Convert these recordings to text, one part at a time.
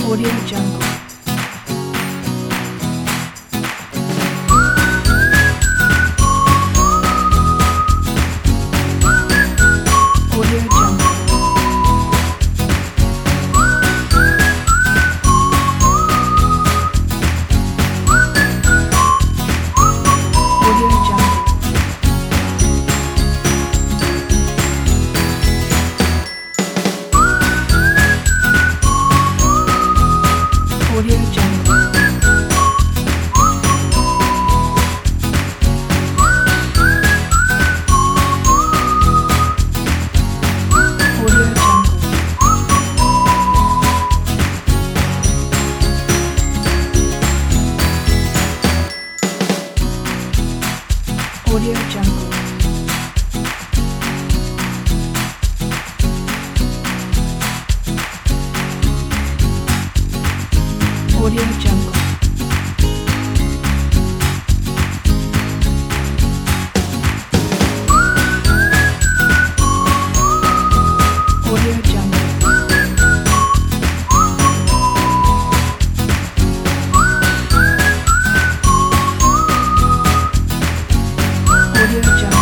Audio Jungle. Audio Jungle. Audio Jungle. Audio Jungle. Audio Jungle. Audio Jungle. Audio Jungle. Audio Jungle. Audio Jungle.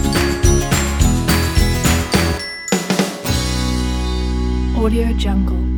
Audio Jungle.